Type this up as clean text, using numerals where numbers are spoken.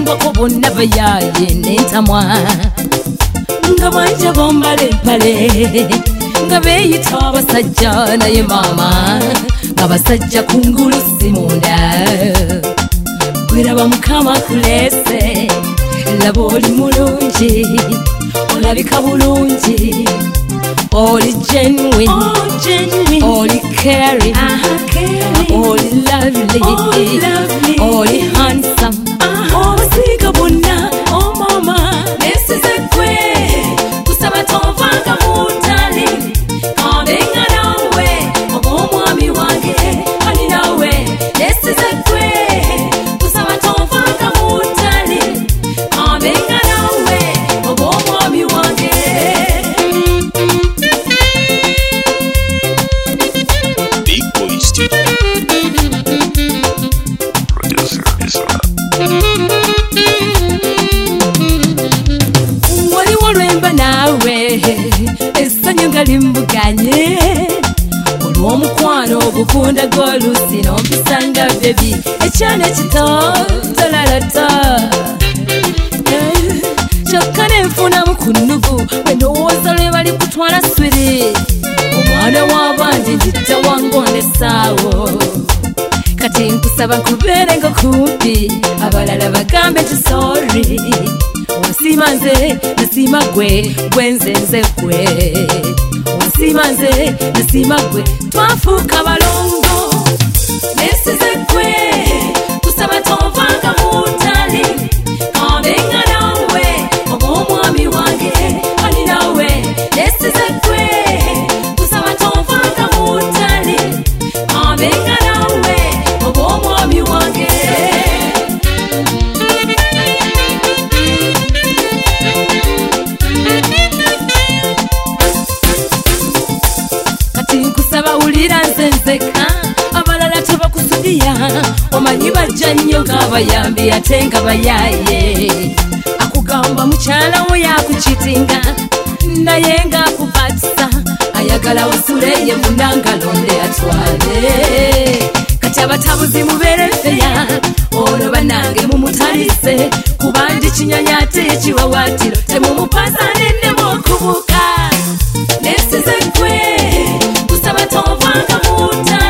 engoko bonna bayaye n'entamwa nga banja bombala empale nga beeyita abasajja naye maama nga basajja kungulu si munda gweraba mukama kuleese laba oli mulungi olabika bulungi oli genuine oli caring oli lovely oli handsome obasiiga bonna oh mama nesize gwe kusaba tovanga mutale kambenga nawe oba omwami wange ali nawe nesize gwe kusaba tovanga mutale kambenga nawe oba omwami wange. Big Boy Studio. Producer Isra. Waliwo lwemba naawe essanyu nga limbuganye olw'omukwano ogukunda gw'oluusi n'ompisanga bebi ekyana ekito tolalata kyokka nenfunamu ku nnugu bwe ndowooza lwe bali kutwala swiri omwana w'abandi njidda wangonnesaawo kati nkusaba nkubeerenga kumpi abalala bagambe nti sorry wasiima nze nasiima gwe gwenzenze gwe wasiima nze nasiima gwe twafuuka balongo nesize gwe kusaba tovanga mutale kambenga nawe oba omwami wange ali nawe nesize gwe kusaba tovanga mutale kambenga nawe oba omwami wange. Kati nkusaba wulira nze nzeka abalala tebakusudiya omanyi bajja nnyo ng'abayambi ate nga bayaye akugamba mukyala wo yakukitinga naye ng'akubatisa ayagala osuleye munangalonde atwale kati abatabuzi mubeere feya olwo banange mumutalise kubandi kinyanya ate ekiwawaatiro temumupaza nennemu okubuuka nesize gwe kusaba tovanga muta